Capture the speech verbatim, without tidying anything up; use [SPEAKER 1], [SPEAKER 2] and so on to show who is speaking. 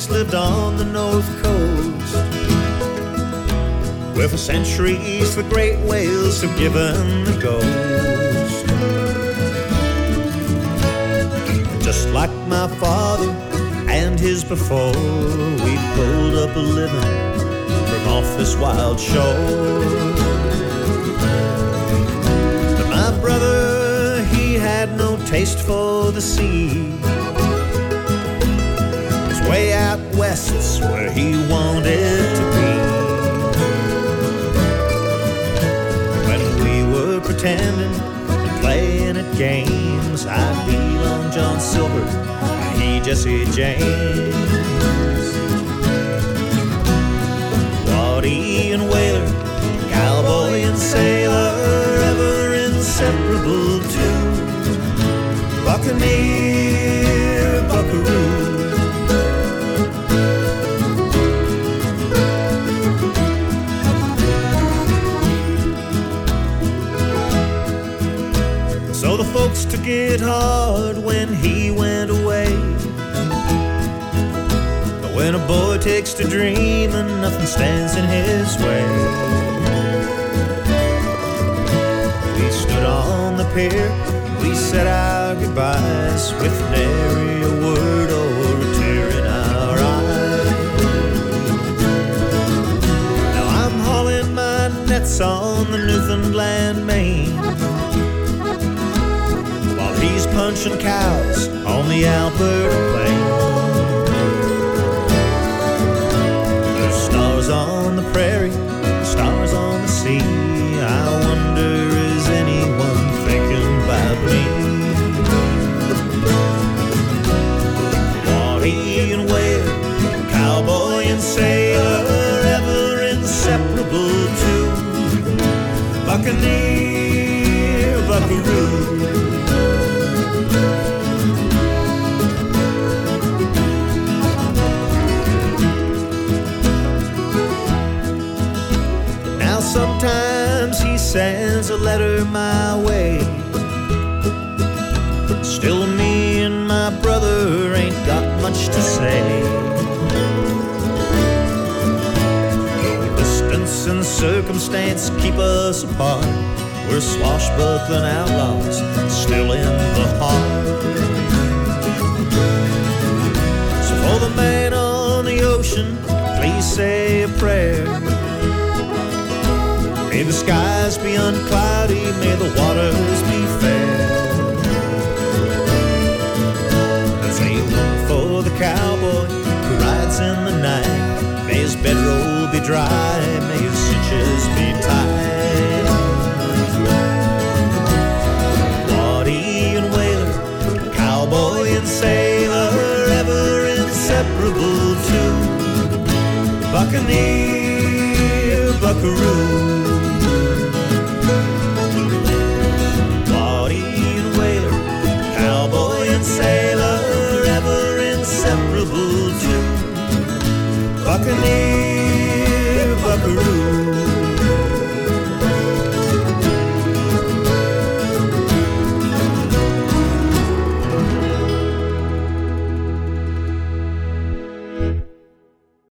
[SPEAKER 1] once lived on the north coast, where for centuries the great whales have given the ghost. Just like my father and his before, we pulled up a living from off this wild shore. But my brother, he had no taste for the sea. Way out west's where he wanted to be. When we were pretending and playing at games, I'd be Long John Silver and he Jesse James. Waddy and whaler, cowboy and sailor, ever inseparable too. Buccaneer, buckaroo. So the folks took it hard when he went away. But when a boy takes to dreaming, nothing stands in his way. We stood on the pier, we said our goodbyes with nary a word or a tear in our eyes. Now I'm hauling my nets on the Newfoundland main, he's punching cows on the Alberta plain. There's stars on the prairie, stars on the sea. I wonder, is anyone thinking about me? Waddy and whaler, cowboy and sailor, ever inseparable too. Buccaneer, buckaroo. Sometimes he sends a letter my way. Still me and my brother ain't got much to say. Though distance and circumstance keep us apart, we're swashbuckling outlaws still in the heart. So for the man on the ocean, please say a prayer. May the skies be uncloudy, may the waters be fair. The same for the cowboy who rides in the night. May his bedroll be dry, may his cinches be tight. Waddy and whaler, cowboy and sailor, ever inseparable too. Buccaneer, buckaroo. Sailor, ever inseparable too. Buccaneer, buckaroo.